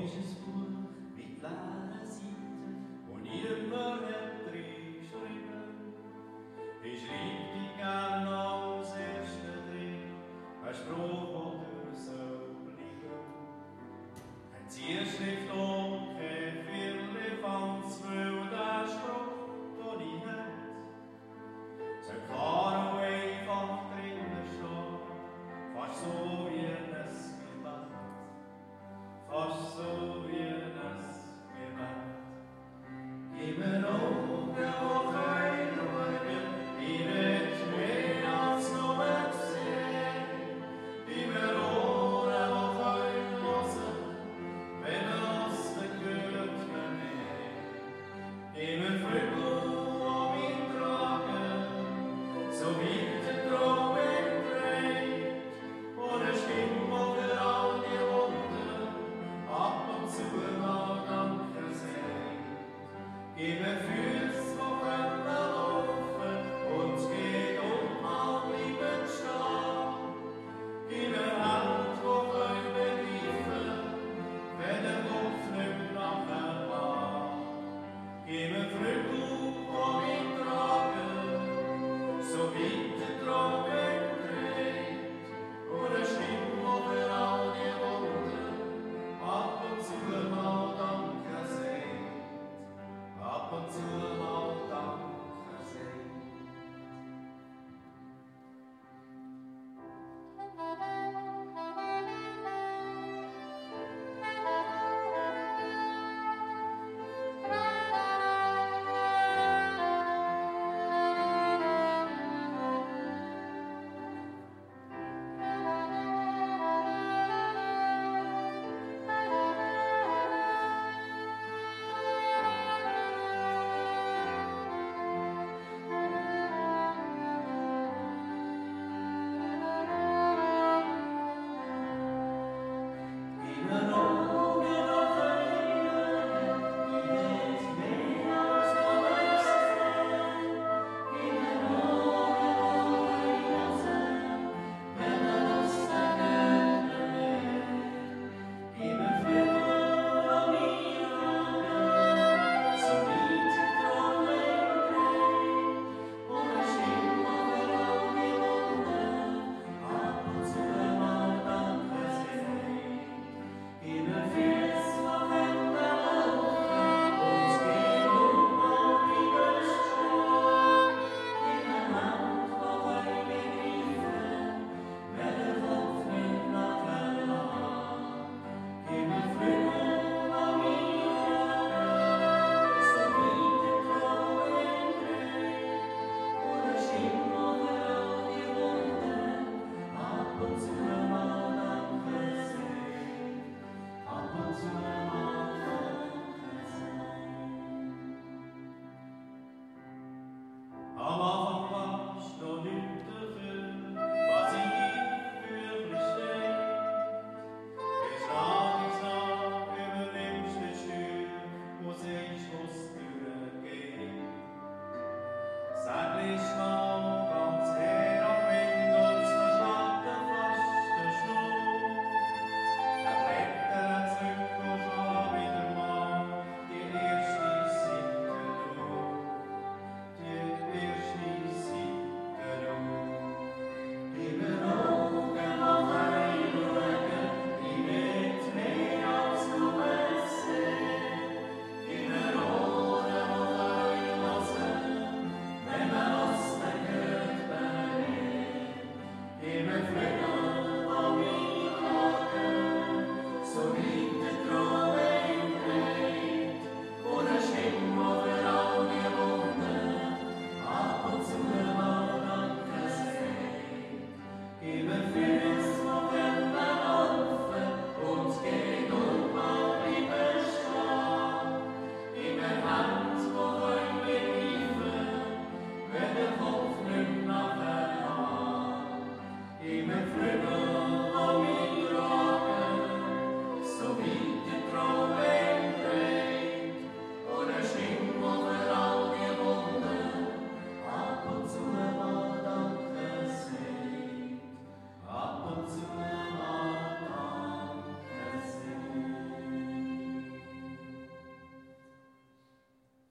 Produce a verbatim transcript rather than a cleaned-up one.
ist ein Buch mit leeren Seiten, wo niemand hat drin geschrieben. Ich schreib dich gern als Erste drin, ein Spruch, der soll bleiben. Ein Zierschrift und kein Firlefanz, weil der Spruch, den ich hätt, soll klar und einfach drinnen stehen, fast so wie ein Gebet, fast so wie ein Gebet. Gib mir Augen, die können schauen, ich will mehr als nur sehen. Gib mir Ohren, die können hören, wenn es nicht hört man mehr. Gib mir Flügel, die mich tragen, so wie